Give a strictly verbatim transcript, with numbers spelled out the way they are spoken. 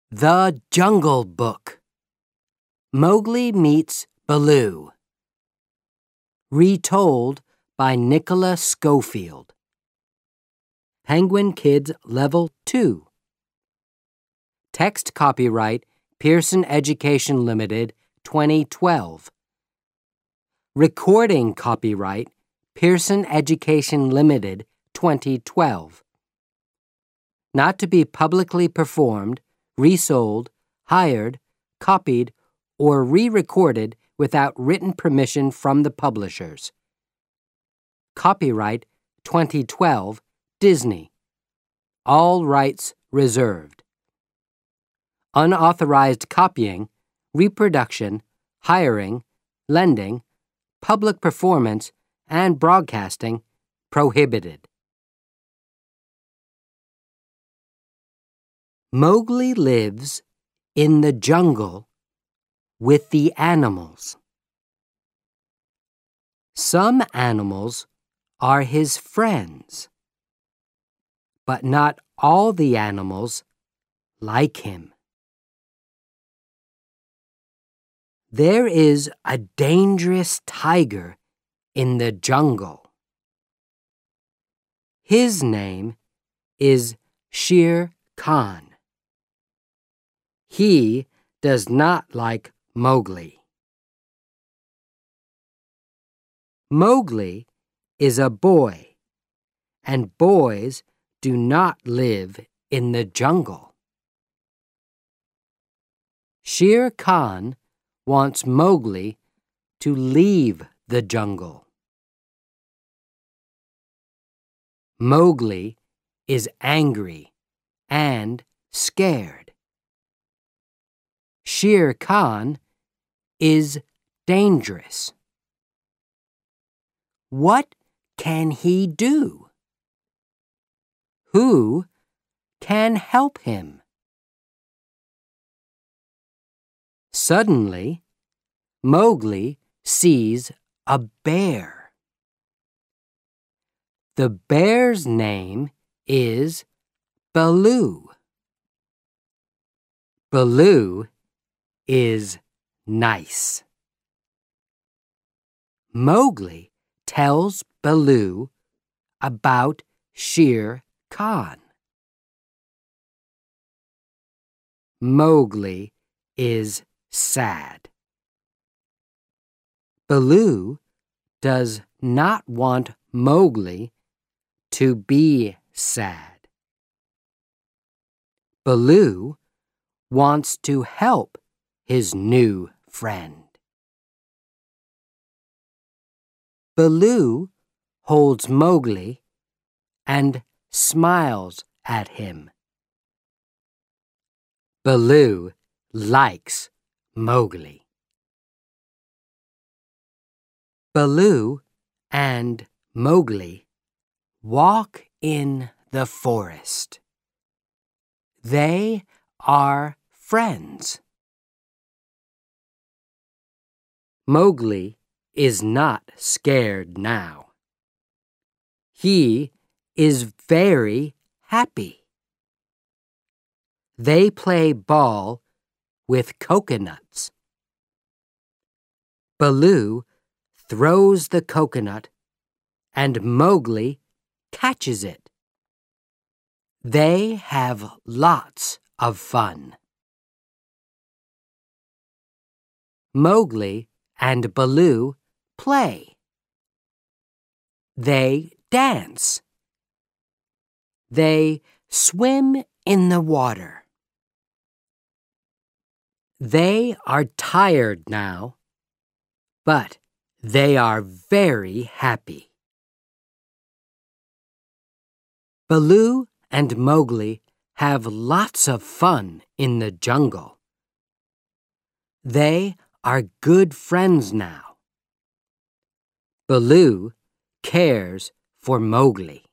The Jungle Book. Mowgli Meets Baloo. Retold by Nicola Schofield. Penguin Kids Level two. Text copyright Pearson Education Limited, twenty twelve. Recording copyright Pearson Education Limited, twenty twelve. Not to be publicly performed, resold, hired, copied, or re-recorded without written permission from the publishers. Copyright twenty twelve, Disney. All rights reserved. Unauthorized copying, reproduction, hiring, lending, public performance, and broadcasting prohibited. Mowgli lives in the jungle with the animals. Some animals are his friends, but not all the animals like him. There is a dangerous tiger in the jungle. His name is Shere Khan. He does not like Mowgli. Mowgli is a boy, and boys do not live in the jungle. Shere Khan wants Mowgli to leave the jungle. Mowgli is angry and scared. Shere Khan is dangerous. What can he do? Who can help him? Suddenly, Mowgli sees a bear. The bear's name is Baloo. Baloo is nice. Mowgli tells Baloo about Shere Khan. Mowgli is sad. Baloo does not want Mowgli to be sad. Baloo wants to help his new friend. Baloo holds Mowgli and smiles at him. Baloo likes Mowgli. Baloo and Mowgli walk in the forest. They are friends. Mowgli is not scared now. He is very happy. They play ball with coconuts. Baloo throws the coconut and Mowgli catches it. They have lots of fun. Mowgli and Baloo play. They dance. They swim in the water. They are tired now, but they are very happy. Baloo and Mowgli have lots of fun in the jungle. They are good friends now. Baloo cares for Mowgli.